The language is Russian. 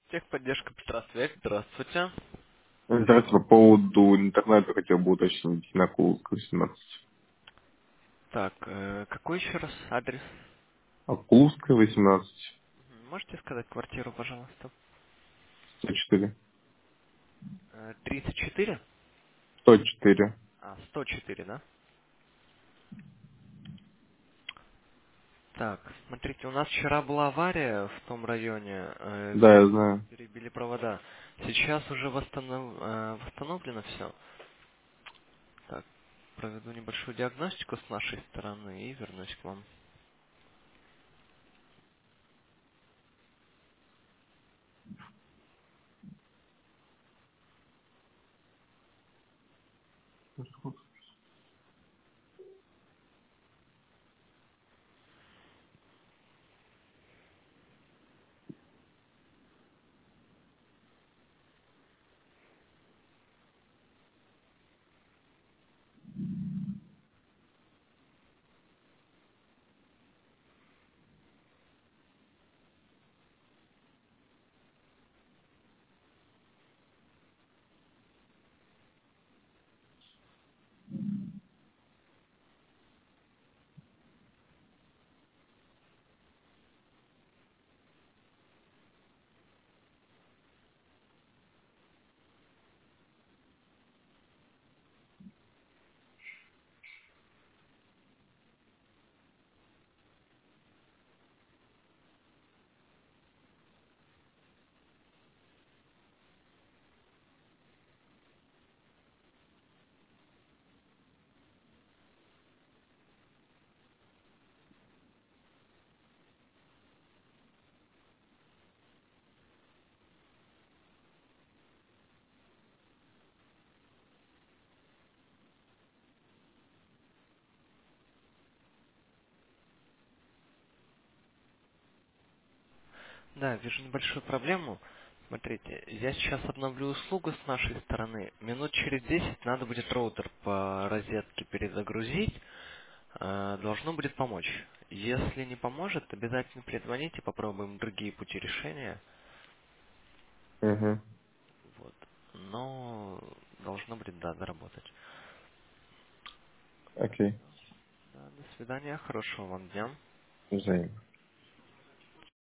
Техподдержка Петросвязь, здравствуйте. Здравствуйте, по поводу интернета хотел бы уточнить на Куловского 18. Так, какой еще раз адрес? А Куловская 18, Можете сказать квартиру, пожалуйста? 104. 34? 104. 104, да? Так, смотрите, у нас вчера была авария в том районе, Да, я знаю. перебили провода. Сейчас уже восстановлено все. Так, проведу небольшую диагностику с нашей стороны и вернусь к вам. Да, вижу небольшую проблему. Смотрите, я сейчас обновлю услугу с нашей стороны. Минут через 10 надо будет роутер по розетке перезагрузить. Должно будет помочь. Если не поможет, обязательно перезвоните, попробуем другие пути решения. Угу. Вот. Но должно будет, да, заработать. Окей. Да, до свидания, хорошего вам дня. Взаимно.